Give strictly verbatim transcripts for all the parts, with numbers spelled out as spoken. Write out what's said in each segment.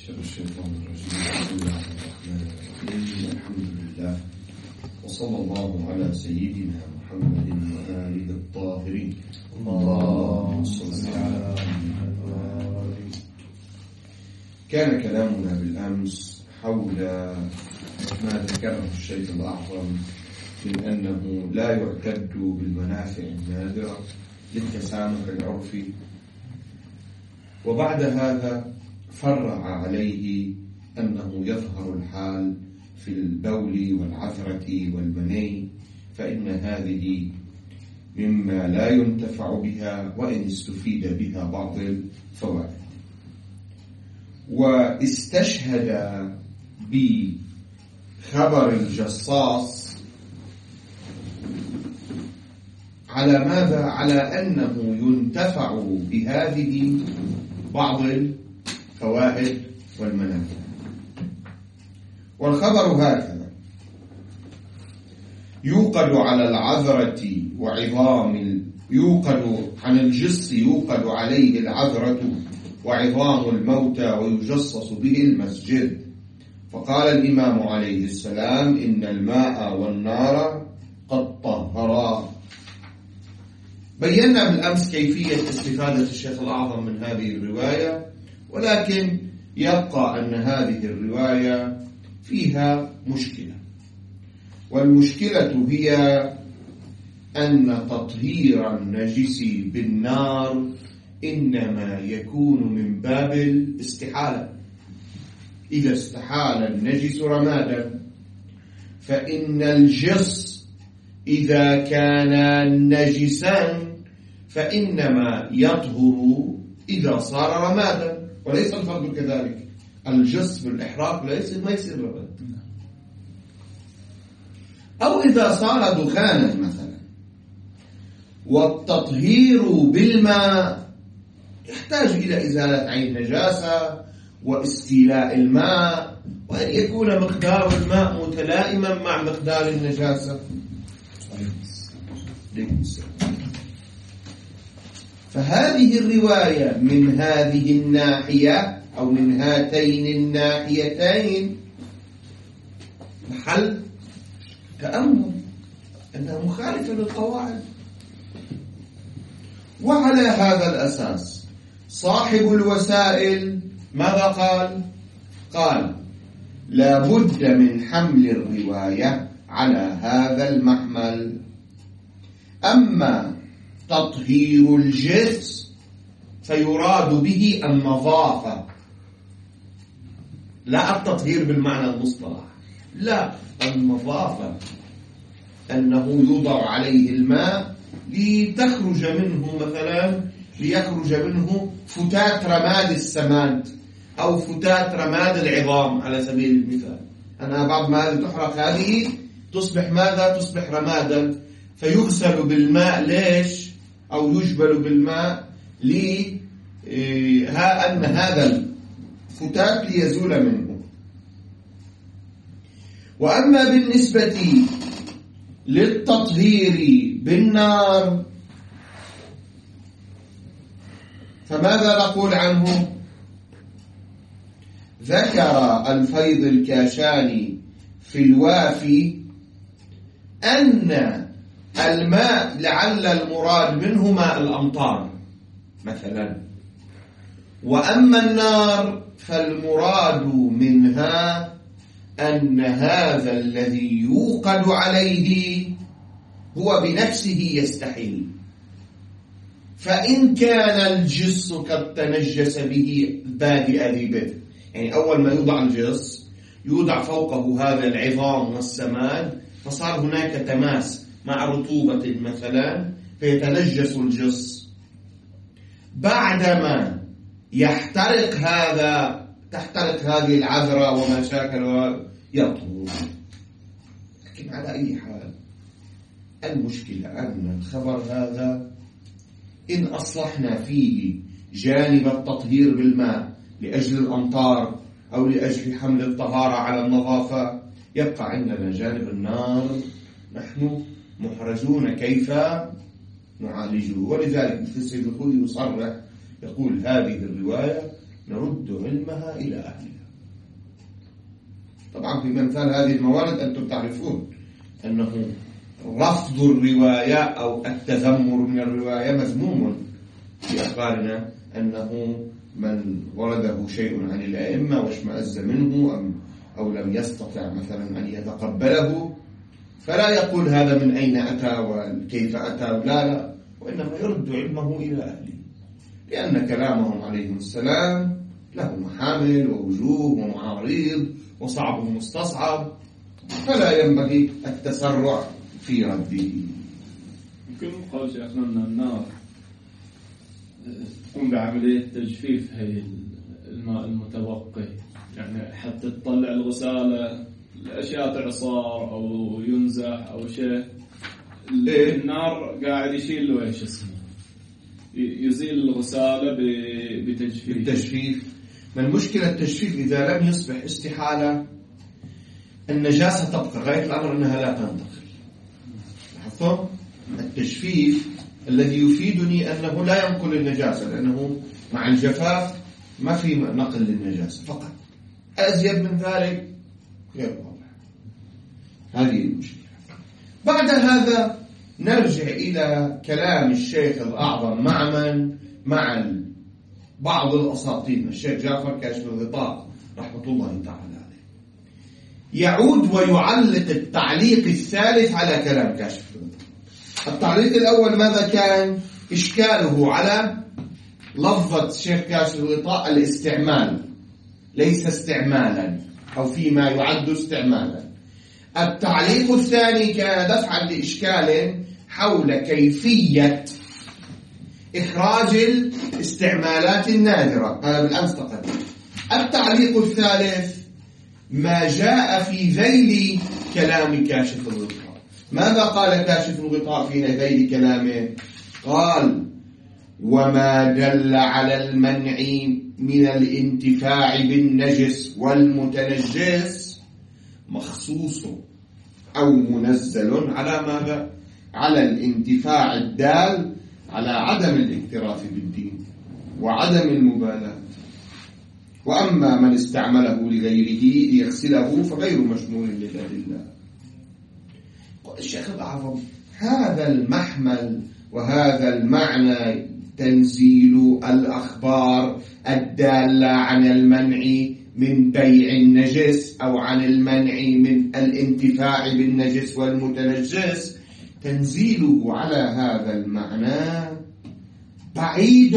شر الشيطان الرجيم. بسم الله الرحمن الرحيم. الحمد لله وصلى الله على سيدنا محمد وآله الطاهرين. اللهم صل على محمد. كان كلامنا بالأمس حول ما ذكره الشيخ الأعظم من أنه لا يعتد بالمنافع النادرة للتسامح العرفي، وبعد هذا فرع عليه أنه يظهر الحال في البول والعثرة والمني، فإن هذه مما لا ينتفع بها وإن استفيد بها بعض الفوائد. واستشهد بخبر الجصاص على ماذا؟ على أنه ينتفع بهذه بعض الفوائد والمنافع. والخبر هكذا: يوقد على العذرة وعظام يوقد عن الجص يوقد عليه العذرة وعظام الموتى ويجصص به المسجد. فقال الإمام عليه السلام: إن الماء والنار قد طهرا. بينا بالأمس كيفية استفادة الشيخ الأعظم من هذه الرواية، ولكن يبقى أن هذه الرواية فيها مشكلة، والمشكلة هي أن تطهير النجس بالنار إنما يكون من باب الاستحالة. إذا استحال النجس رمادا، فإن الجص إذا كان نجسا فإنما يطهر إذا صار رمادا، وليس الفرد كذلك. الجص بالإحراق ليس ما يصير رماد، أو إذا صار دخانا مثلا. والتطهير بالماء يحتاج إلى إزالة عين النجاسة واستيلاء الماء، وأن يكون مقدار الماء متلائما مع مقدار النجاسة. فهذه الرواية من هذه الناحية أو من هاتين الناحيتين محل تأمل، أنها مخالفة للقواعد. وعلى هذا الأساس صاحب الوسائل ماذا قال؟ قال: لا بد من حمل الرواية على هذا المحمل. أما تطهير الجسم فيراد به النظافة، لا التطهير بالمعنى المصطلح، لا، النظافة، أنه يوضع عليه الماء لتخرج منه مثلا ليخرج منه فتات رماد السماد أو فتات رماد العظام على سبيل المثال. أنا بعد ما هذه تحرق هذه تصبح ماذا؟ تصبح رمادا، فيغسل بالماء. ليش؟ أو يجبل بالماء لي ها أن هذا الفتات ليزول منه. وأما بالنسبة للتطهير بالنار فماذا نقول عنه؟ ذكر الفيض الكاشاني في الوافي أن الماء لعل المراد منه ماء الأمطار مثلا، وأما النار فالمراد منها أن هذا الذي يوقد عليه هو بنفسه يستحيل. فإن كان الجص قد تنجس به بادئ ذي بدء، يعني أول ما يوضع الجص يوضع فوقه هذا العظام والسماد، فصار هناك تماس مع رطوبة مثلا فيتنجس الجص. بعدما يحترق هذا تحترق هذه العذرة وما شاكل يطهر. لكن على أي حال المشكلة أن الخبر هذا إن أصلحنا فيه جانب التطهير بالماء لأجل الأمطار أو لأجل حمل الطهارة على النظافة، يبقى عندنا جانب النار نحن محرجون كيف نعالجه. ولذلك مثل السيد الخوئي يصرح يقول: هذه الرواية نرد علمها إلى أهلها. طبعا في مثال هذه الموارد أنتم تعرفون أنه رفض الرواية أو التذمر من الرواية مذموم في أخبارنا، أنه من ورده شيء عن الأئمة واشمأز منه أم أو لم يستطع مثلا أن يتقبله فلا يقول هذا من أين أتى وكيف أتى، لا لا، وإنما يرد علمه إلى أهله، لأن كلامهم عليهم السلام له محامل ووجوه ومعارض وصعب مستصعب، فلا ينبغي التسرع في رده. يمكن قال شيخنا أن النار تقوم بعملية تجفيف هي الماء المتبقي، يعني حتى تطلع الغسالة الأشياء تعصار أو ينزح أو شيء، النار قاعد يشيل له إيش اسمه، يزيل الغسالة بتجفيف. التجفيف ما المشكلة؟ التجفيف إذا لم يصبح استحالة النجاسة تبقى، غاية الأمر أنها لا تنتقل. لاحظتم؟ التجفيف الذي يفيدني أنه لا ينقل النجاسة، لأنه مع الجفاف ما في نقل للنجاسة فقط. أزيد من ذلك غير واضح. هذه المشكلة. بعد هذا نرجع إلى كلام الشيخ الأعظم مع من؟ مع بعض الأساطين، الشيخ جعفر كاشف الغطاء رحمة الله تعالى عليه، يعود ويعلق التعليق الثالث على كلام كاشف الغطاء. التعليق الأول ماذا كان؟ إشكاله على لفظة الشيخ كاشف الغطاء الاستعمال، ليس استعمالا أو فيما يعد استعمالا. التعليق الثاني كان دفعا لإشكال حول كيفية إخراج الاستعمالات النادرة، هذا بالأمس تقدم. التعليق الثالث ما جاء في ذيل كلام كاشف الغطاء. ماذا قال كاشف الغطاء في ذيل كلامه؟ قال: وما دل على المنع من الانتفاع بالنجس والمتنجس مخصوص أو منزل على ماذا؟ على الانتفاع الدال على عدم الاكتراث بالدين وعدم المبالاة. وأما من استعمله لغيره ليغسله فغير مشمول للأدلة. الشيخ الأعظم هذا المحمل وهذا المعنى تنزيل الأخبار الدالة عن المنع من بيع النجس أو عن المنع من الانتفاع بالنجس والمتنجس، تنزيله على هذا المعنى بعيد.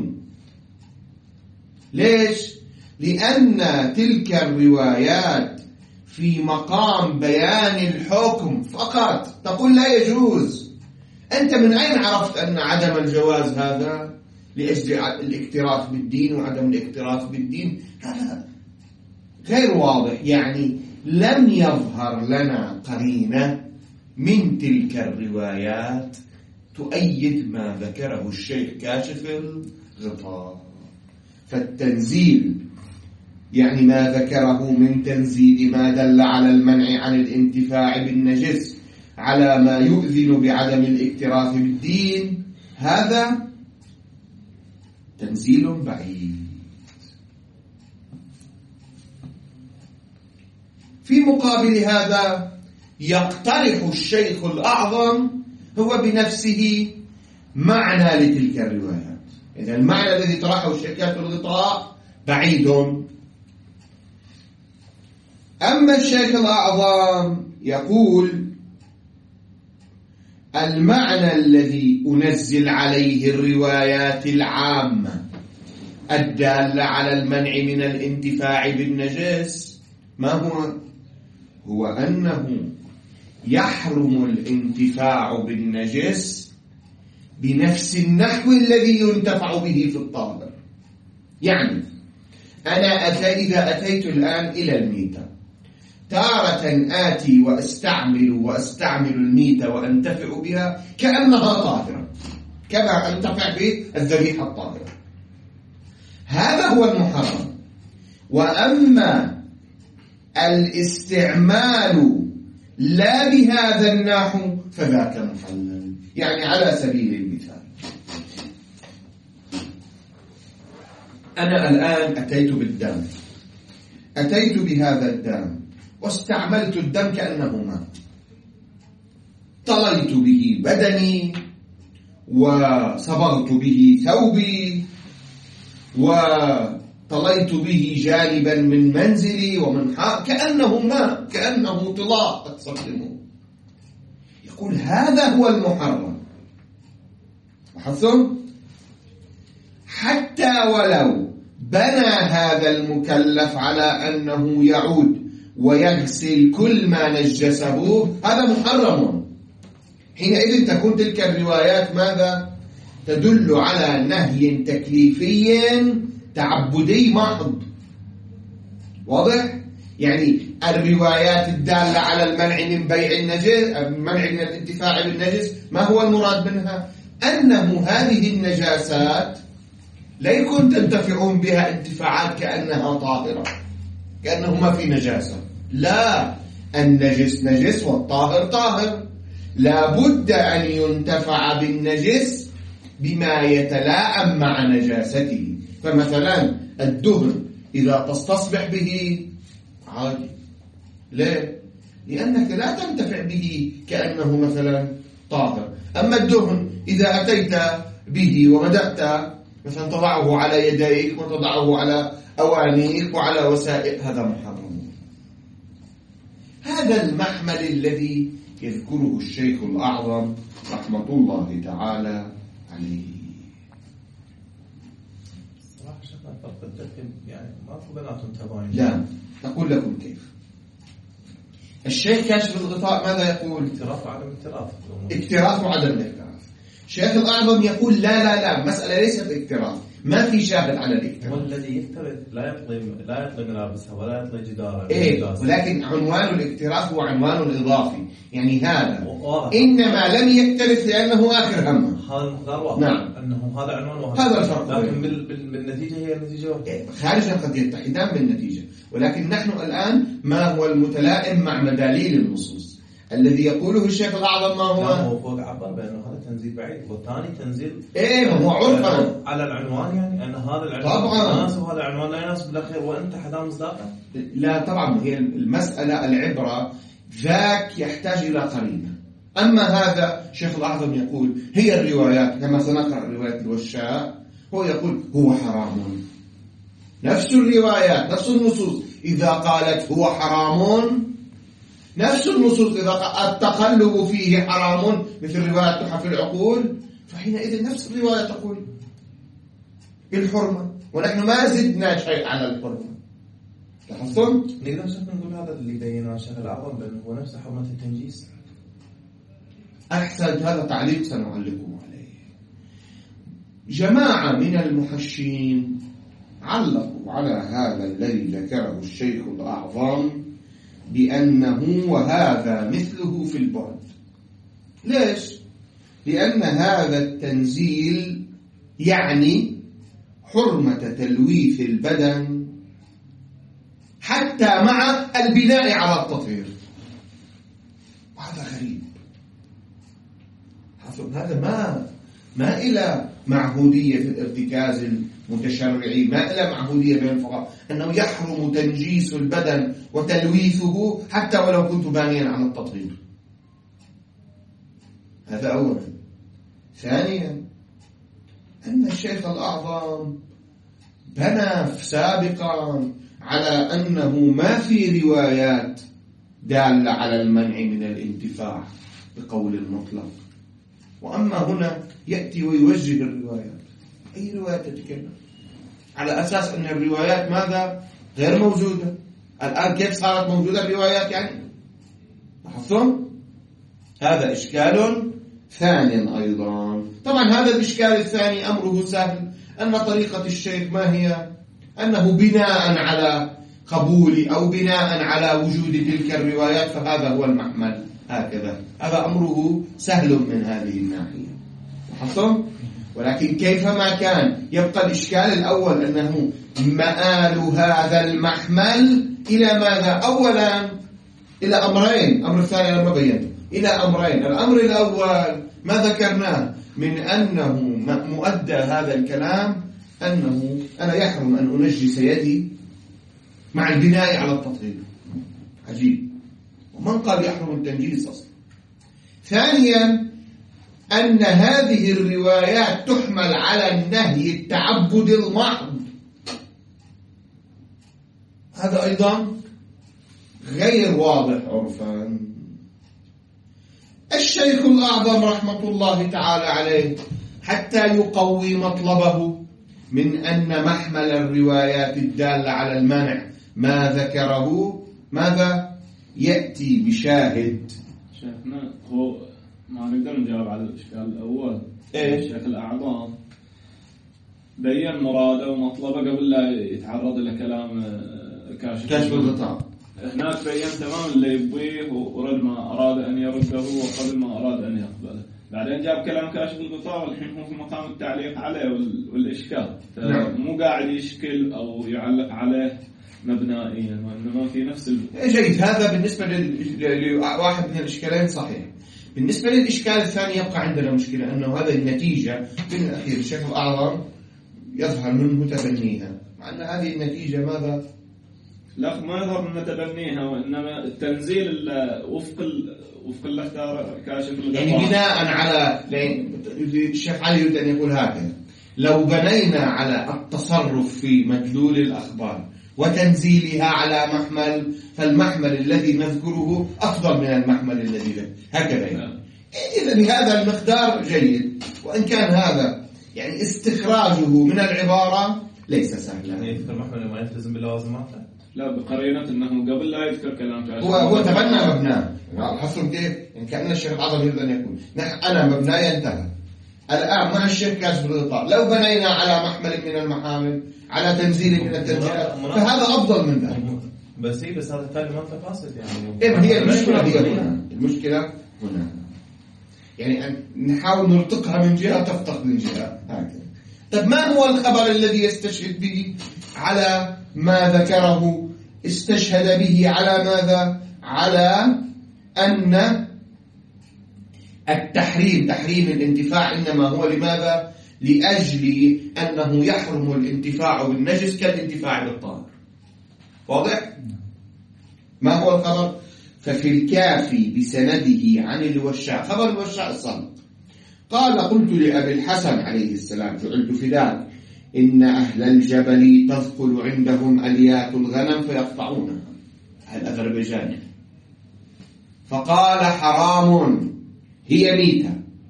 ليش؟ لأن تلك الروايات في مقام بيان الحكم فقط، تقول لا يجوز. أنت من أين عرفت أن عدم الجواز هذا لأجل الاكتراث بالدين وعدم الاكتراث بالدين؟ هذا غير واضح. يعني لم يظهر لنا قرينة من تلك الروايات تؤيد ما ذكره الشيخ كاشف الغطاء. فالتنزيل يعني ما ذكره من تنزيل ما دل على المنع عن الانتفاع بالنجس على ما يؤذن بعدم الاكتراث بالدين، هذا تنزيل بعيد. في مقابل هذا يقترح الشيخ الأعظم هو بنفسه معنى لتلك الروايات. إذا المعنى الذي طرحه الشيخ كاشف الغطاء بعيد. أما الشيخ الأعظم يقول: المعنى الذي أنزل عليه الروايات العامة الدالة على المنع من الانتفاع بالنجس ما هو؟ هو أنه يحرم الانتفاع بالنجس بنفس النحو الذي ينتفع به في الطاهر. يعني أنا أتى إذا أتيت الآن إلى الميتة، تارة آتي وأستعمل وأستعمل الميتة وأنتفع بها كأنها طاهرة، كما أنتفع بالذبيحة الطاهرة. هذا هو المحرم. وأما الاستعمال لا بهذا النحو فذاك محلل. يعني على سبيل المثال، أنا الآن أتيت بالدم، أتيت بهذا الدم واستعملت الدم كأنه ماء، طليت به بدني وصبغت به ثوبي وطليت به جانبا من منزلي ومن حق، كأنه ماء، كأنه طلاء أستخدمه. يقول هذا هو المحرم. لاحظتم؟ حتى ولو بنى هذا المكلف على أنه يعود ويغسل كل ما نجسه، هذا محرم. حينئذ تكون تلك الروايات ماذا؟ تدل على نهي تكليفي تعبدي محض. واضح؟ يعني الروايات الدالة على المنع من بيع النجس، المنع من الانتفاع بالنجس، ما هو المراد منها؟ أنه هذه النجاسات لا يكون تنتفعون بها انتفاعات كأنها طاهرة، كأنه ما في نجاسة. لا، النجس نجس والطاهر طاهر. لا بد أن ينتفع بالنجس بما يتلائم مع نجاسته. فمثلا الدهن إذا تستصبح به عادي، ليه؟ لأنك لا تنتفع به كأنه مثلا طاهر. أما الدهن إذا أتيت به وبدأت مثلا تضعه على يديك وتضعه على أوانيك وعلى وسائل، هذا محرم. هذا المحمل الذي يذكره الشيخ الأعظم رحمة الله تعالى عليه. صراحة شيخنا فرق الدفن يعني ما في بيناتهم تباين. لا، أقول لكم كيف. الشيخ كاشف الغطاء ماذا يقول؟ اكتراث وعدم اكتراث. اكتراث وعدم الاكتراث. الشيخ الأعظم يقول لا لا لا، مسألة ليست اكتراث، ما في شاهد على الاكتراث. والذي يكترث لا يطلي لا يطلي ملابسها ولا يطلي جدارها. إيه، ولكن عنوان الاكتراث هو عنوان إضافي، يعني هذا إنما لم يكترث لأنه آخر همه. هذا المقدار واضح. نعم. أنه هذا عنوان وهذا. هذا الفرق. لكن بالنتيجة هي النتيجة. إيه، خارجا قد يتحدان بالنتيجة، ولكن نحن الآن ما هو المتلائم مع مداليل النصوص. الذي يقوله الشيخ الأعظم ما هو؟ هو فوق عبر بأنه هذا تنزيل بعيد، والثاني تنزيل إيه، هو عرفا على العنوان، يعني أن هذا العنوان طبعا يناسب وهذا العنوان لا يناسب بالأخير، وأنت حدا مصداقه. لا طبعا، هي المسألة العبرة ذاك يحتاج إلى قرينة. أما هذا الشيخ الأعظم يقول هي الروايات كما سنقرأ رواية الوشاء، هو يقول هو حرام. نفس الروايات نفس النصوص إذا قالت هو حرام، نفس النصوص إذا التقلب فيه حرام مثل رواية تحف العقول، فحينئذ نفس الرواية تقول بالحرمة، ونحن ما زدنا شيء على الحرمة. لاحظتم؟ نقدر نقول هذا اللي بينه الشيخ الأعظم بأنه هو نفس حرمة التنجيس. أحسنت، هذا تعليق سنعلقه عليه. جماعة من المحشين علقوا على هذا الذي ذكره الشيخ الأعظم بأنه وهذا مثله في البعد. ليش؟ لأن هذا التنزيل يعني حرمة تلويث البدن حتى مع البناء على التطهير. هذا غريب. هذا ما ما إلى معهودية في الارتكاز المتشرعي، ما إلى معهودية بين الفقهاء أنه يحرم تنجيس البدن وتلويثه حتى ولو كنت بانيا على التطهير. هذا أولا. ثانيا أن الشيخ الأعظم بنى سابقا على أنه ما في روايات دالة على المنع من الانتفاع بقول المطلق، وأما هنا يأتي ويوجه الروايات. أي رواية تتكلم على أساس أن الروايات ماذا؟ غير موجودة. الآن كيف صارت موجودة الروايات يعني؟ لاحظتم؟ هذا إشكال ثاني أيضا. طبعا هذا الإشكال الثاني أمره سهل، أن طريقة الشيخ ما هي؟ أنه بناء على قبول أو بناء على وجود تلك الروايات فهذا هو المحمل، هكذا. هذا أمره سهل من هذه الناحية. لاحظتم؟ ولكن كيفما كان يبقى الإشكال الأول أنه مآل هذا المحمل إلى ماذا؟ أولا إلى أمرين. الأمر الثاني لما بينته إلى أمرين. الأمر الأول ما ذكرناه من أنه مؤدى هذا الكلام أنه أنا يحرم أن أنجس يدي مع البناء على التطهير. عجيب، ومن قال يحرم التنجيس أصلا؟ ثانيا أن هذه الروايات تحمل على النهي التعبد المحض، هذا أيضا غير واضح عرفا. الشيخ الأعظم رحمة الله تعالى عليه حتى يقوي مطلبه من أن محمل الروايات الدالة على المنع ما ذكره ماذا؟ يأتي بشاهد. شيخنا هو ما نقدر نجاوب على الإشكال الأول. إيه؟ الشيخ الأعظم بيّن مراده ومطلبه قبل لا يتعرض إلى كلام كاشف كاشف الغطاء. هناك بيّن تمام اللي يبغيه ورد ما أراد أن يرده وقبل ما أراد أن يقبله. بعدين جاب كلام كاشف الغطاء والحين هو في مقام التعليق عليه والإشكال، مو قاعد يشكل أو يعلق عليه مبنائيا، وإنما في نفس ال... جيد. هذا بالنسبة لواحد من الإشكالين صحيح. بالنسبة للإشكال الثاني يبقى عندنا مشكلة، أنه هذه النتيجة في الأخير الشيخ الأعظم يظهر منه تبنيها، مع أن هذه النتيجة ماذا؟ لا، ما يظهر من تبنيها، وإنما التنزيل وفق ال... وفق اللي اختار كاشف الغطاء، يعني بناء على الشيخ علي يريد أن يقول هكذا: لو بنينا على التصرف في مدلول الأخبار وتنزيلها على محمل، فالمحمل الذي نذكره أفضل من المحمل الذي له، هكذا يعني. إذا بهذا المقدار جيد، وإن كان هذا يعني استخراجه من العبارة ليس سهلا. يعني يذكر محمل ما يلتزم باللوازمات؟ لا، بقرينة أنه قبل لا يذكر كلام كاشف هو هو تبنى مبناه. حصل كيف؟ يعني كأن الشيخ الأعظم يريد أن يقول أنا مبناي انتهى. الآن مع الشيخ كاشف الغطاء لو بنينا على محمل من المحامل، على تنزيل من التنزيلات، فهذا أفضل من ذلك. بس هي بس هذا الثاني ما أنت قاصد يعني. إيه هي المشكلة؟ هي هنا المشكلة هنا، يعني أن نحاول نرتقها من جهة تفتق من جهة هكذا. طب ما هو الخبر الذي يستشهد به على ما ذكره؟ استشهد به على ماذا؟ على أن التحريم تحريم الانتفاع إنما هو لماذا؟ لأجل أنه يحرم الانتفاع بالنجس كالانتفاع بالطاهر. واضح؟ ما هو الخبر؟ ففي الكافي بسنده عن الوشاع، خبر الوشاع الصادق قال: قلت لأبي الحسن عليه السلام: جعلت فداك، إن أهل الجبل تثقل عندهم أليات الغنم فيقطعونها، أهل أذربيجان، فقال: حرام، هي ميتة.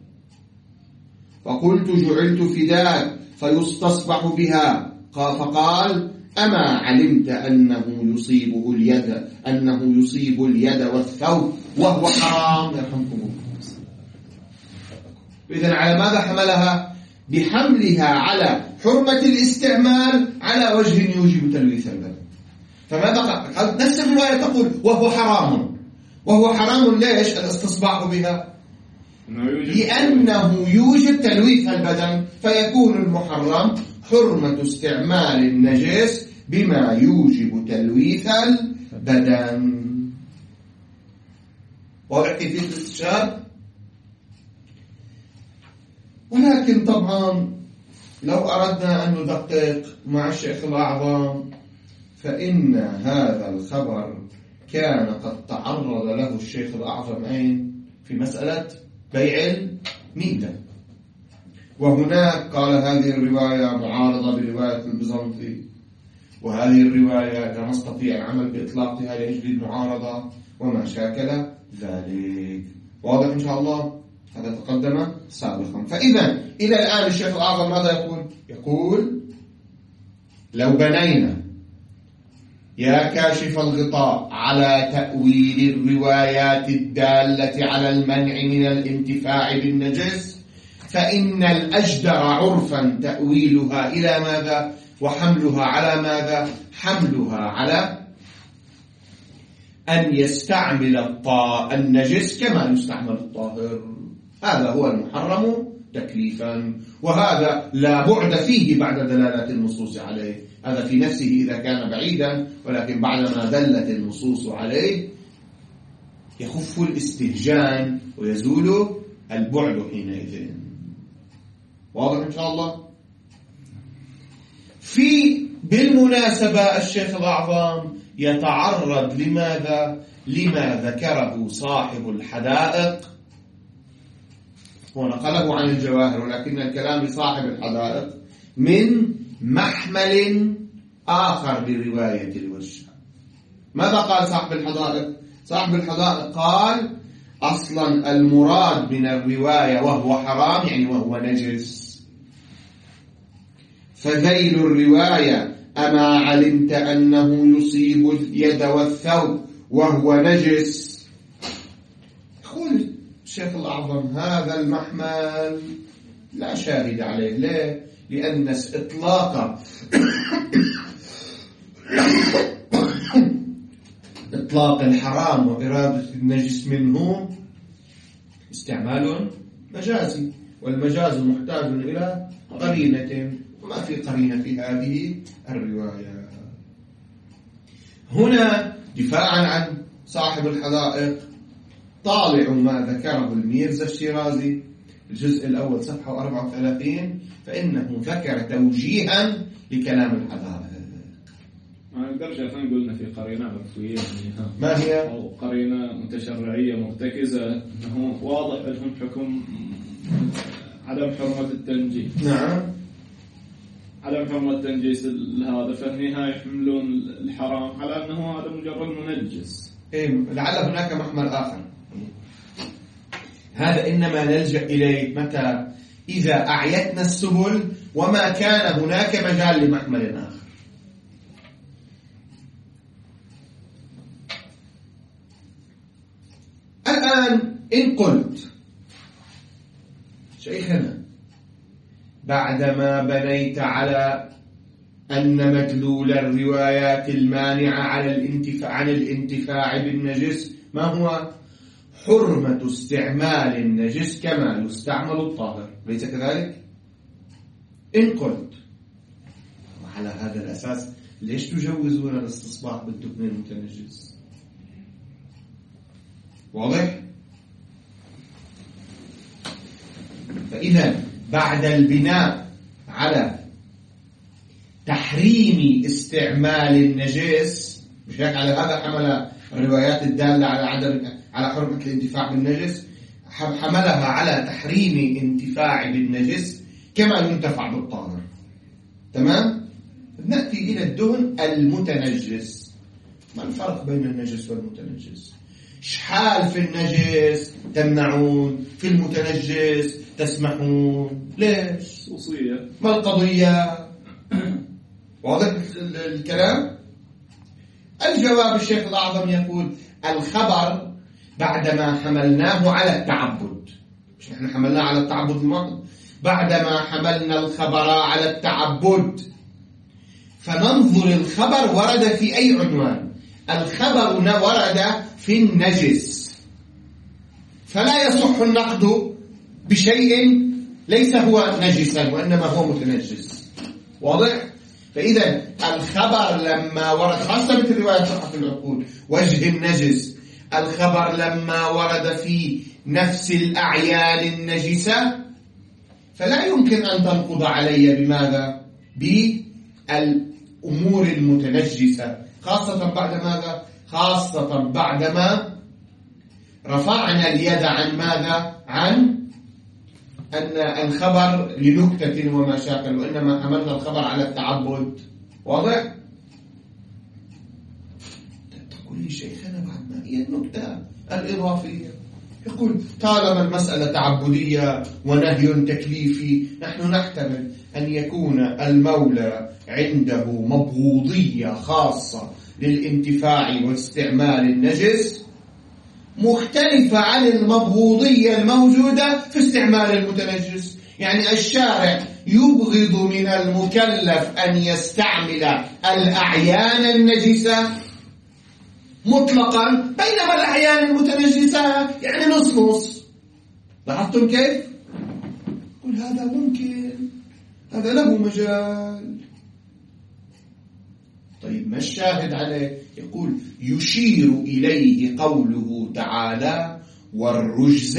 فقلت: جعلت فداك فيستصبح بها، فقال: أما علمت أنه يصيبه اليد أنه يصيب اليد والثوب وهو حرام؟ يرحمكم الله. إذن على ماذا حملها؟ بحملها على حرمة الاستعمال على وجه يوجب تلويث البدن. فماذا قال؟ نفس الرواية تقول وهو حرام. وهو حرام ليش الاستصباح بها؟ لأنه يوجب تلويث البدن، فيكون المحرم حرمة استعمال النجس بما يوجب تلويث البدن. واضح كيفية الاستشهاد؟ ولكن طبعا لو أردنا أن ندقق مع الشيخ الأعظم، فإن هذا الخبر كان قد تعرض له الشيخ الأعظم أين؟ في مسألة بيع الميتة، وهناك قال هذه الرواية معارضة برواية البيزنطي، وهذه الرواية لا نستطيع العمل بإطلاقها لأجل المعارضة وما شاكل ذلك. واضح إن شاء الله؟ هذا تقدم سابقا. فإذا إلى الآن الشيخ الأعظم ماذا يقول؟ يقول: لو بنينا يا كاشف الغطاء على تأويل الروايات الدالة على المنع من الانتفاع بالنجس، فإن الأجدر عرفا تأويلها إلى ماذا؟ وحملها على ماذا؟ حملها على أن يستعمل النجس كما يستعمل الطاهر. هذا هو المحرم تكليفا، وهذا لا بعد فيه بعد دلالة النصوص عليه. هذا في نفسه إذا كان بعيدا، ولكن بعدما دلت النصوص عليه يخف الاستهجان ويزول البعد حينئذ. واضح إن شاء الله؟ في بالمناسبة الشيخ الأعظم يتعرض لماذا؟ لما ذكره صاحب الحدائق، هو نقله عن الجواهر ولكن الكلام لصاحب الحدائق من محمل آخر لرواية الوجه. ماذا قال صاحب الحدائق؟ صاحب الحدائق قال أصلا المراد من الرواية وهو حرام يعني وهو نجس، فذيل الرواية أما علمت أنه يصيب اليد والثوب وهو نجس. يقول الشيخ الأعظم هذا المحمل لا شاهد عليه. ليه؟ لأن إطلاق إطلاق الحرام وإرادة النجس منه استعمال مجازي، والمجاز محتاج إلى قرينة، وما في قرينة في هذه الرواية. هنا دفاعا عن صاحب الحدائق طالعوا ما ذكره الميرزا الشيرازي الجزء الأول صفحة أربعة وثلاثين، فإنه ذكر توجيها لكلام الحدائق. ما نقدرش الآن قلنا في قرينة عرفية يعني ما هي؟ أو قرينة متشرعية مرتكزة أنه واضح لهم حكم عدم حرمة التنجيس. نعم، عدم حرمة التنجيس هذا، فهنا يحملون الحرام على أنه هذا مجرد منجس. إيه، لعل هناك محمل آخر. هذا إنما نلجأ إليه متى؟ إذا أعيتنا السبل وما كان هناك مجال لمحمل آخر. الآن إن قلت شيخنا بعدما بنيت على أن مدلول الروايات المانعة على الانتفاع عن الانتفاع بالنجس ما هو؟ حرمة استعمال النجس كما يستعمل الطاهر، ليس كذلك؟ إن قلت وعلى هذا الأساس ليش تجوزون الاستصباح بالدهن المتنجس؟ واضح؟ فإذا بعد البناء على تحريم استعمال النجس، مش هيك على هذا حمل الروايات الدالة على عدم على حرمة الانتفاع بالنجس، حملها على تحريم انتفاع بالنجس كما ينتفع بالطاهر. تمام؟ نأتي إلى الدهن المتنجس. ما الفرق بين النجس والمتنجس؟ شحال في النجس تمنعون، في المتنجس تسمحون، ليش؟ وصية. ما القضية؟ واضح الكلام؟ الجواب الشيخ الأعظم يقول الخبر بعدما حملناه على التعبد، مش نحن حملناه على التعبد المحض، بعدما حملنا الخبر على التعبد فننظر الخبر ورد في أي عنوان. الخبر ورد في النجس، فلا يصح النقد بشيء ليس هو نجسا وإنما هو متنجس. واضح؟ فإذا الخبر لما ورد، خاصة مثل رواية صحة العقول وجه النجس، الخبر لما ورد في نفس الأعيان النجسة فلا يمكن أن تنقض علي بماذا؟ بالأمور المتنجسة، خاصة بعد ماذا؟ خاصة بعدما رفعنا اليد عن ماذا؟ عن أن الخبر لنكتة وما شاكل، وإنما حملنا الخبر على التعبد. واضح؟ تقول لي شيخنا بعد ما هي النكتة الإضافية؟ يقول طالما المسألة تعبدية ونهي تكليفي نحن نحتمل أن يكون المولى عنده مبغوضية خاصة للانتفاع واستعمال النجس مختلفة عن المبغوضية الموجودة في استعمال المتنجس. يعني الشارع يبغض من المكلف أن يستعمل الأعيان النجسة مطلقا، بينما الأعيان المتنجسة يعني نص نص. لاحظتم كيف؟ قل هذا ممكن، هذا له مجال. طيب ما الشاهد عليه؟ يقول يشير إليه قوله تعالى والرجز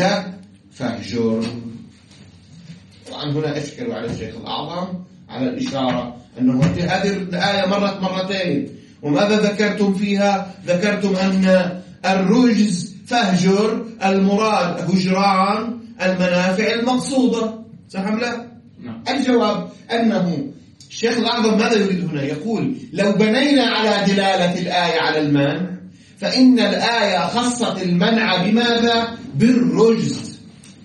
فاهجر. طبعا هنا أشكر على الشيخ الأعظم على الإشارة أنه هذه الآية مرت مرتين، وماذا ذكرتم فيها؟ ذكرتم أن الرجز فهجر المراد هجران المنافع المقصودة، صح أم لا؟ نعم. الجواب أنه الشيخ الأعظم ماذا يريد هنا؟ يقول لو بنينا على دلالة الآية على المنع فإن الآية خصت المنع بماذا؟ بالرجز،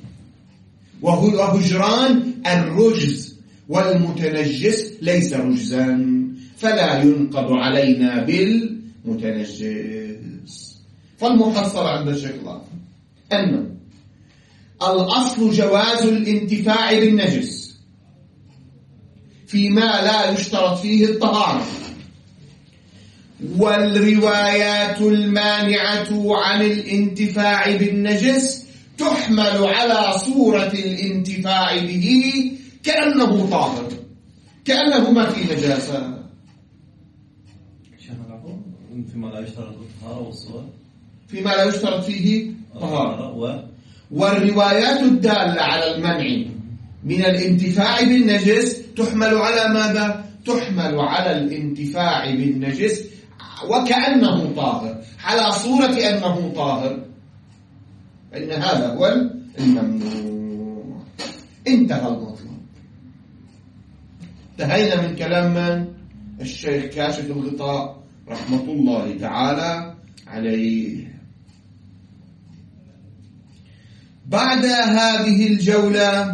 وهجران الرجز، والمتنجس ليس رجزا فلا ينقض علينا بالمتنجس. فالمحصل عند الشيخ الأعظم أن الأصل جواز الانتفاع بالنجس فيما لا يشترط فيه الطهارة، والروايات المانعة عن الانتفاع بالنجس تحمل على صورة الانتفاع به كأنه طاهر، كأنه ما في نجاسة. فيما لا يشترط الطهارة والصور، فيما لا يشترط فيه طهارة. و... والروايات الدالة على المنع من الانتفاع بالنجس تحمل على ماذا؟ تحمل على الانتفاع بالنجس وكأنه طاهر، على صورة أنه طاهر، إن هذا هو الممنوع. انتهى المطلب. انتهينا من كلام من؟ الشيخ كاشف الغطاء رحمة الله تعالى عليه. بعد هذه الجولة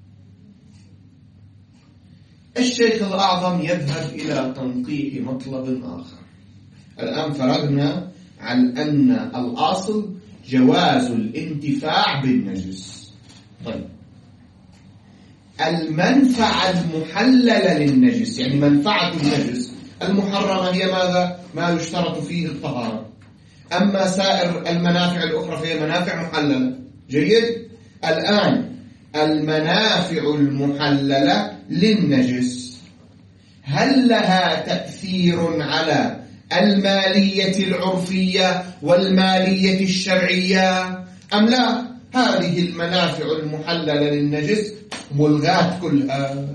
الشيخ الأعظم يذهب إلى تنقيح مطلب آخر. الآن فرغنا عن أن الأصل جواز الانتفاع بالنجس. طيب، المنفعة المحللة للنجس، يعني منفعة النجس المحرمة هي ماذا؟ ما يشترط فيه الطهارة. أما سائر المنافع الأخرى فهي منافع محللة. جيد؟ الآن المنافع المحللة للنجس هل لها تأثير على المالية العرفية والمالية الشرعية أم لا؟ هذه المنافع المحللة للنجس ملغاة كلها.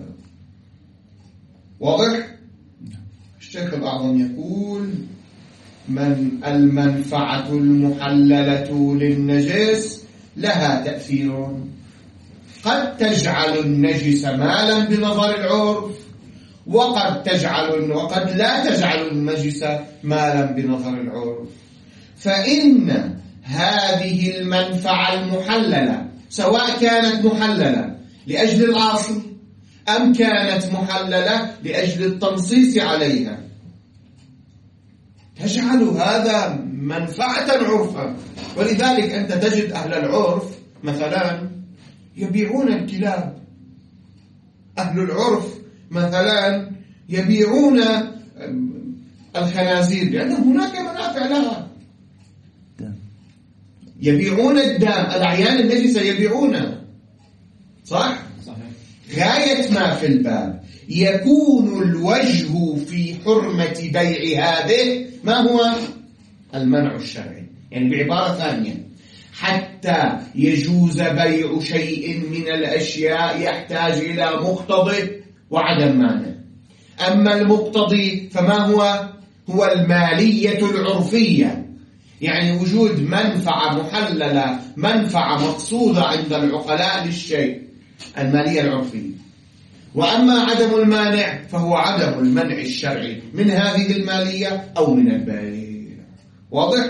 واضح؟ الشيخ الأعظم يقول من المنفعة المحللة للنجس لها تأثير، قد تجعل النجس مالا بنظر العرف، وقد تجعل وقد لا تجعل النجس مالا بنظر العرف. فإن هذه المنفعة المحللة سواء كانت محللة لأجل الأصل أم كانت محللة لأجل التنصيص عليها تجعل هذا منفعة عرفا. ولذلك أنت تجد أهل العرف مثلا يبيعون الكلاب، أهل العرف مثلا يبيعون الخنازير لأن هناك منافع لها، يبيعون الدم، الأعيان النجسة يبيعونها، صح؟ صحيح. غاية ما في الباب يكون الوجه في حرمة بيع هذه ما هو؟ المنع الشرعي. يعني بعبارة ثانية، حتى يجوز بيع شيء من الأشياء يحتاج إلى مقتضي وعدم مانع. أما المقتضي فما هو؟ هو المالية العرفية، يعني وجود منفعة محللة، منفعة مقصودة عند العقلاء للشيء، المالية العرفية. وأما عدم المانع فهو عدم المنع الشرعي من هذه المالية أو من البيع. واضح؟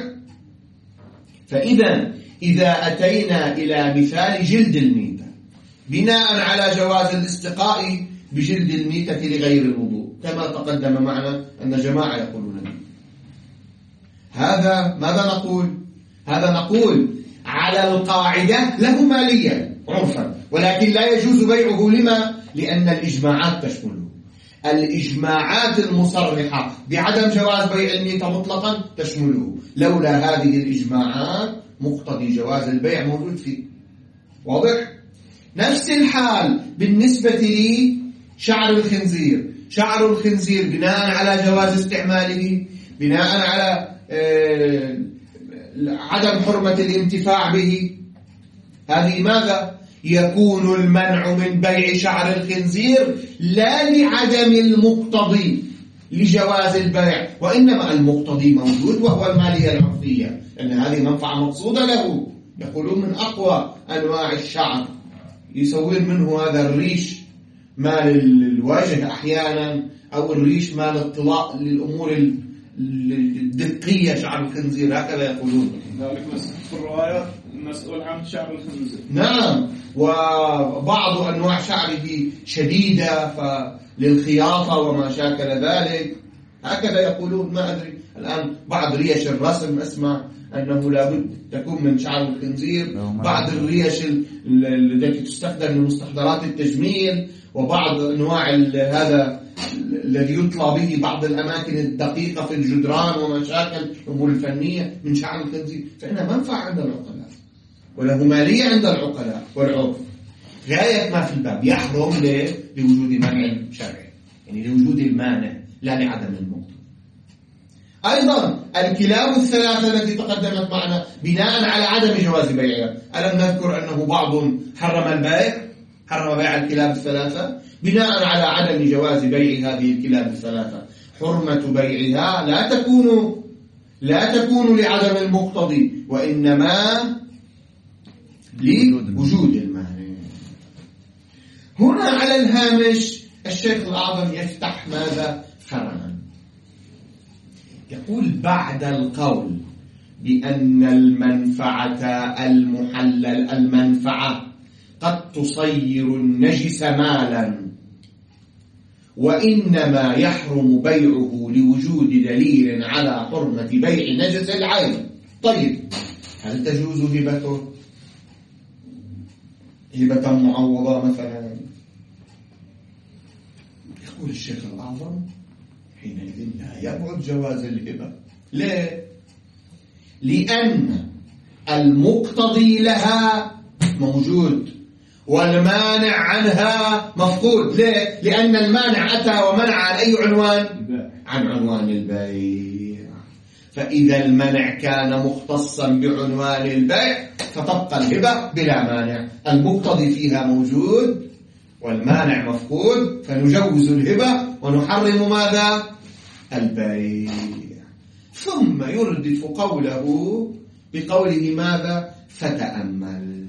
فإذا إذا أتينا إلى مثال جلد الميتة بناء على جواز الاستقاء بجلد الميتة لغير الوضوء كما تقدم معنا أن جماعة يقولون به، هذا ماذا نقول؟ هذا نقول على القاعدة له مالية عرفا، ولكن لا يجوز بيعه. لما؟ لأن الإجماعات تشمله، الإجماعات المصرحة بعدم جواز بيع الميتة مطلقا تشمله، لولا هذه الإجماعات مقتضي جواز البيع موجود فيه. واضح؟ نفس الحال بالنسبة لي شعر الخنزير، شعر الخنزير بناء على جواز استعماله، بناء على عدم حرمة الانتفاع به، هذه ماذا؟ يكون المنع من بيع شعر الخنزير لا لعدم المقتضي لجواز البيع، وإنما المقتضي موجود وهو المالية العرفية، لأن هذه منفعة مقصودة له. يقولون من أقوى أنواع الشعر يسوون منه هذا الريش مال الوجه أحيانا، أو الريش مال اطلاع للأمور الدقية شعر الخنزير، هكذا يقولون. ذلك في الرواية المسؤول عن شعر الخنزير. نعم، وبعض أنواع شعره شديدة فللخياطة وما شاكل ذلك، هكذا يقولون. ما أدري الآن بعض ريش الرسم أسمع أنه لابد تكون من شعر الخنزير، بعض الريش التي تستخدم لمستحضرات التجميل، وبعض أنواع هذا الذي يطلع به بعض الأماكن الدقيقة في الجدران وما شاكل الأمور الفنية من شعر الخنزير، فإنها منفعة عند العقلاء وله مالية عند العقلاء والعرف. غاية ما في الباب يحرم ليه؟ لوجود منع شرعي، يعني لوجود المانع لا لعدم المقتضى. أيضا الكلاب الثلاثة التي تقدمت معنا بناء على عدم جواز بيعها، ألم نذكر أنه بعض حرم البيع، حرم بيع الكلاب الثلاثة بناء على عدم جواز بيع هذه الكلاب الثلاثة. حرمة بيعها لا تكون لا تكون لعدم المقتضي، وإنما لوجود المانع. هنا على الهامش الشيخ الأعظم يفتح ماذا؟ فرعا. يقول بعد القول بأن المنفعة المحلل المنفعة قد تصير النجس مالا، وإنما يحرم بيعه لوجود دليل على حرمة بيع نجس العين. طيب هل تجوز هبته؟ هبة معوضة مثلا؟ يقول الشيخ الأعظم حينئذ لا يبعد جواز الهبة. ليه؟ لأن المقتضي لها موجود والمانع عنها مفقود. ليه؟ لأن المانع أتى ومنع عن أي عنوان؟ عن عنوان البيع. فإذا المنع كان مختصا بعنوان البيع فتبقى الهبة بلا مانع، المقتضي فيها موجود والمانع مفقود، فنجوز الهبة ونحرم ماذا؟ البيع. ثم يردف قوله بقوله ماذا؟ فتأمل.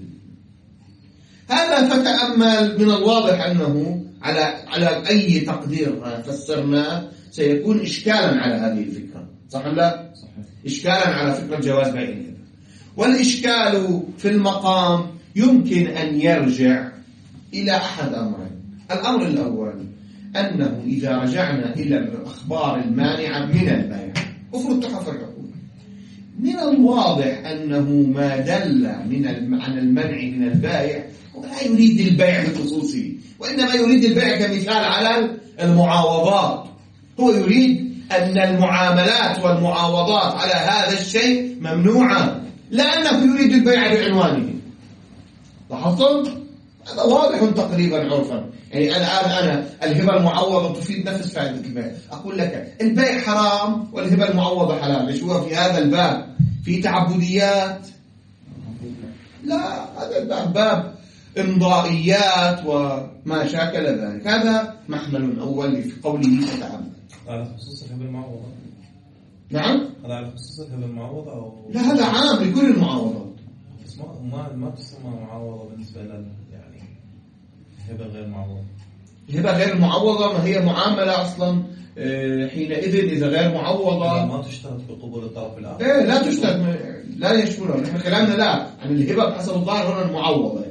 هذا فتأمل من الواضح أنه على على أي تقدير فسرناه سيكون إشكالا على هذه الفكرة، صح ولا لا؟ صحيح. إشكالا على فكرة جواز بيع الهبة. والإشكال في المقام يمكن أن يرجع إلى أحد أمرين. الأمر الأول أنه إذا رجعنا إلى الأخبار المانعة من البيع أفرض تحف العقول، من الواضح أنه ما دل من عن المنع من البيع لا يريد البيع بخصوصه، وإنما يريد البيع كمثال على المعاوضات. هو يريد أن المعاملات والمعاوضات على هذا الشيء ممنوعة، لأنه يريد البيع بعنوانه. لاحظتم؟ هذا واضح تقريبا عرفا. يعني الآن أنا الهبة المعوضة تفيد نفس فائدة البيع. أقول لك البيع حرام والهبة المعوضة حلال. ليش هو في هذا الباب في تعبديات؟ لا، هذا الباب باب إمضائيات وما شاكل ذلك. هذا محمل أول في قوله فتعمل. على خصوص الهبة المعوضة. نعم؟ هذا على خصوص الهبة المعوضة أو؟ لا، هذا عام لكل المعاوضات. بس ما ما ما تسمى معوضة بالنسبة لنا يعني هبة غير معوضة. الهبة غير معوضة ما هي معاملة أصلا حينئذ إذا غير معوضة ما تشترط بقبول الطرف الآخر. إيه لا تشترط، لا يشملها. نحن كلامنا لا عن الهبة بحسب الظاهر هنا المعوضة.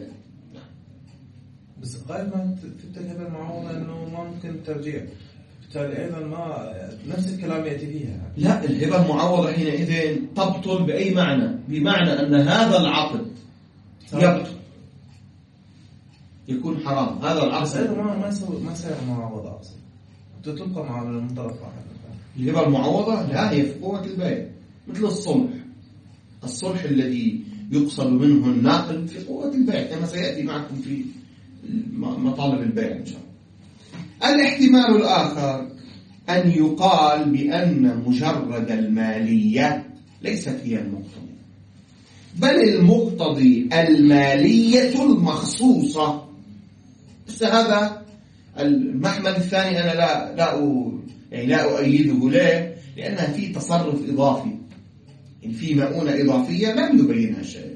بس غير ما في الهبة المعوضة إنه ما ممكن ترجيع، بالتالي أيضا ما نفس الكلام يأتي فيها. لا، الهبة المعوضة حينئذ تبطل بأي معنى؟ بمعنى أن هذا العقد يبطل، يكون حرام. هذا العقد ما ما يسوي ما يصير معوضة أصلا، تتبقى معاملة من طرف واحد. الهبة المعوضة لا، هي في قوة البيع مثل الصلح. الصلح الذي يقصد منه الناقل في قوة البيع كما سيأتي معكم في مطالب البيع إن شاء الله. الاحتمال الآخر أن يقال بأن مجرد المالية ليست هي المقتضية، بل المقتضي المالية المخصوصة. بس هذا المحمل الثاني أنا لا لا يعني لا أؤيده. ليه؟ لأنها في تصرف إضافي، يعني في مؤونة إضافية لم يبينها الشيخ.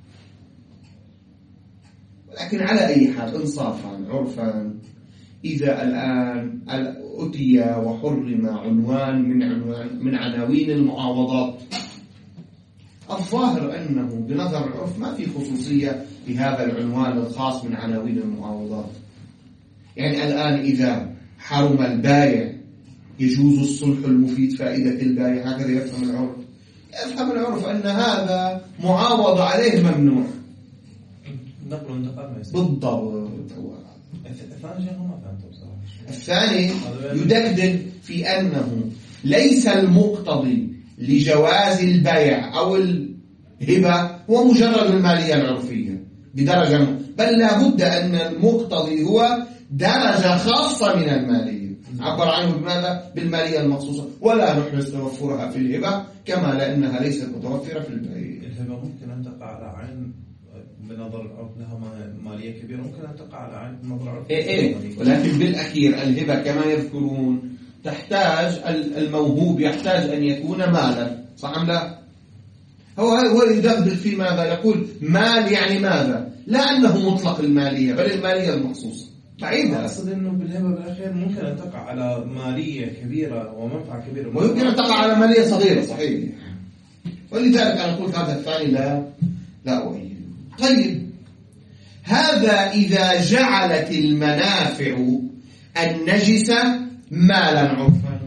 لكن على أي حال إنصافا عرفا، إذا الآن أتي وحرم عنوان من عنوان من عناوين المعاوضات، الظاهر أنه بنظر العرف ما في خصوصية لهذا العنوان الخاص من عناوين المعاوضات. يعني الآن إذا حرم البائع يجوز الصلح المفيد فائدة البائع، هكذا يفهم العرف. يفهم العرف أن هذا معاوض عليه ممنوع. نقل وانتقال ما يصير. بالضبط. الثاني شيء ما فهمته بصراحة. الثاني يدقدق في أنه ليس المقتضي لجواز البيع أو الهبة هو مجرد المالية العرفية بدرجة م... بل لا بد أن المقتضي هو درجة خاصة من المالية، عبر عنه بماذا؟ بالمالية المخصوصة، ولا نحرص توفرها في الهبة كما لأنها ليست متوفرة في البيع. الهبة ممكن أن تقع على عين بنظر العرف لها مالية كبيرة، ممكن أن تقع على عين بنظر العرف. إيه إيه، ولكن بالأخير الهبة كما يذكرون تحتاج الموهوب يحتاج أن يكون مالا، صح أم لا؟ هو هو يدقق في ماذا؟ يقول مال يعني ماذا؟ لا أنه مطلق المالية بل المالية المخصوصة. بعيدة. أقصد أنه بالهبة بالأخير ممكن أن تقع على مالية كبيرة ومنفعة كبيرة، ويمكن أن تقع على مالية صغيرة، صحيح. ولذلك أنا قلت هذا الثاني لا لا أؤيد. طيب، هذا إذا جعلت المنافع النجسة مالا عرفا.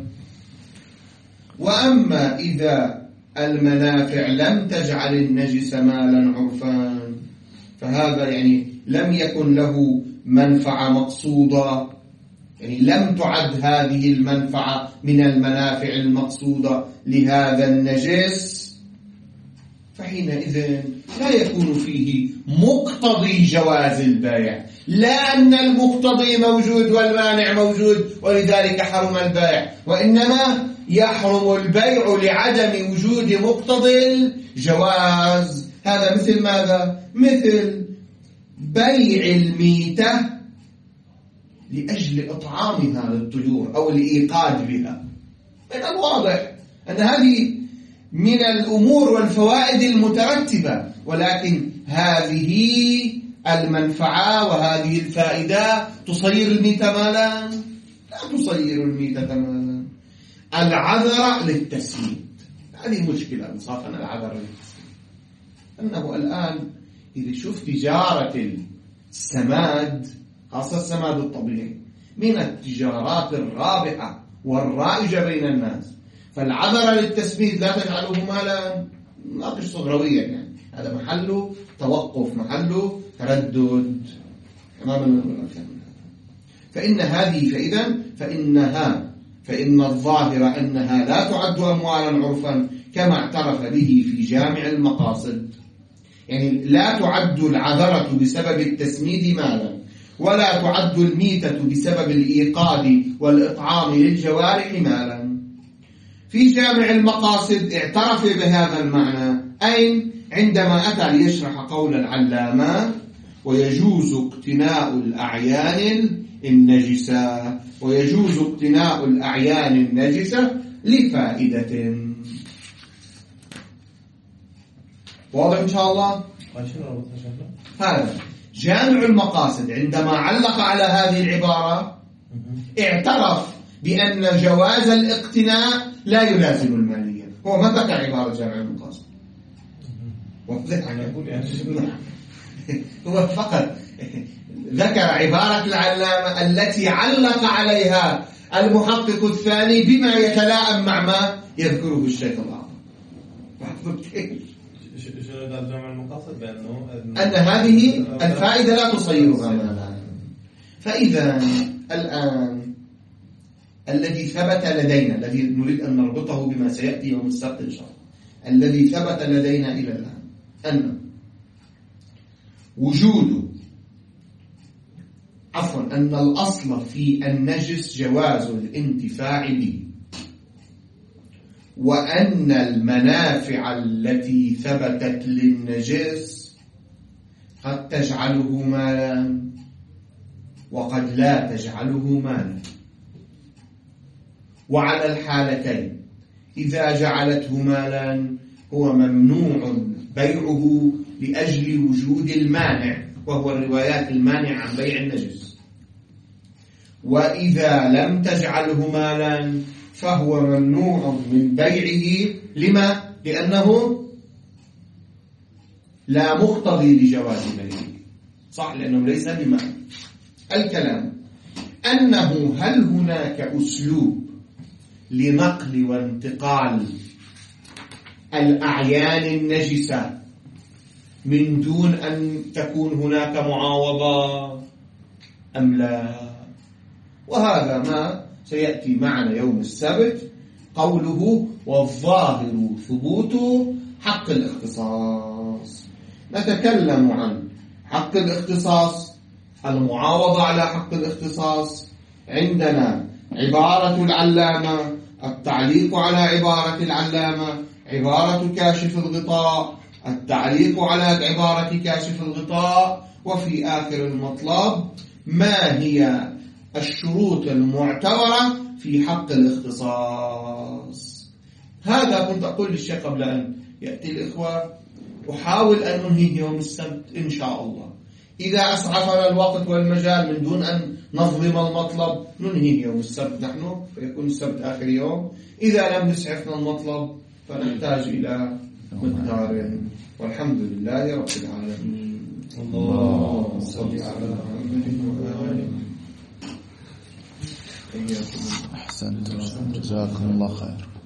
وأما إذا المنافع لم تجعل النجس مالا عرفا فهذا يعني لم يكن له منفعة مقصودة، يعني لم تعد هذه المنفعة من المنافع المقصودة لهذا النجس، فحينئذ لا يكون فيه مقتضي جواز البيع، لا أن المقتضي موجود والمانع موجود ولذلك حرم البيع، وإنما يحرم البيع لعدم وجود مقتضي الجواز. هذا مثل ماذا؟ مثل بيع الميتة لأجل إطعامها للطيور أو الإيقاد بها. من الواضح أن هذه من الأمور والفوائد المترتبة، ولكن هذه المنفعة وهذه الفائدة تصير الميتة مالا؟ لا تصير الميتة مالا. العذر للتسميد، هذه مشكلة إنصافا. العذر للتسميد أنه الآن إذا شفت تجارة السماد، خاصة السماد الطبيعي، من التجارات الرابحة والرائجة بين الناس، فالعذر للتسميد لا تجعله مالا. ناقش صغرويا، يعني هذا محله توقف، محله تردد أمام فإن هذه فإذا فإنها فإن الظاهر أنها لا تعد أموالا عرفا كما اعترف به في جامع المقاصد. يعني لا تعد العذرة بسبب التسميد مالا، ولا تعد الميتة بسبب الإيقاد والإطعام للجوارح مالا. في جامع المقاصد اعترف بهذا المعنى، أين؟ عندما أتى ليشرح قول العلامة: ويجوز اقتناء الأعيان النجسة ويجوز اقتناء الأعيان النجسة لفائدة. واضح إن شاء الله؟ هذا جامع المقاصد عندما علق على هذه العبارة اعترف بأن جواز الاقتناء لا يلازم المالية. هو ما ذكر عبارة جامع المقاصد، هو فقط ذكر عبارة العلامة التي علق عليها المحقق الثاني بما يتلائم مع ما يذكره الشيخ الأعظم. شنو قال جامع المقاصد؟ بأنه أن هذه الفائدة لا تصيرها مالا. فإذا الآن الذي ثبت لدينا، الذي نريد أن نربطه بما سيأتي يوم السبت إن شاء الله، الذي ثبت لدينا إلى الآن أن وجود عفوا أن الأصل في النجس جواز الانتفاع به، وأن المنافع التي ثبتت للنجس قد تجعله مالا وقد لا تجعله مالا. وعلى الحالتين إذا جعلته مالا هو ممنوع بيعه لأجل وجود المانع، وهو الروايات المانع عن بيع النجس. وإذا لم تجعله مالا فهو ممنوع من بيعه. لما؟ لأنه لا مقتضي لجواز بيعه، صح، لأنه ليس بمال. الكلام أنه هل هناك أسلوب لنقل وانتقال الأعيان النجسة من دون أن تكون هناك معاوضة أم لا؟ وهذا ما سيأتي معنا يوم السبت، قوله والظاهر ثبوت حق الاختصاص. نتكلم عن حق الاختصاص، المعاوضة على حق الاختصاص. عندنا عبارة العلامة، التعليق على عبارة العلامة، عبارة كاشف الغطاء، التعليق على عبارة كاشف الغطاء، وفي آخر المطلب ما هي الشروط المعتبرة في حق الاختصاص. هذا كنت أقول للشيخ قبل أن يأتي الإخوة، أحاول أن ننهيه يوم السبت إن شاء الله. إذا أسعفنا الوقت والمجال من دون أن نظلم المطلب ننهيه يوم السبت نحن، فيكون السبت آخر يوم. إذا لم يسعفنا المطلب فنحتاج إلى مقدار. والحمد لله رب العالمين. اللهم صل على محمد وآله. أحسنت، جزاكم الله خير.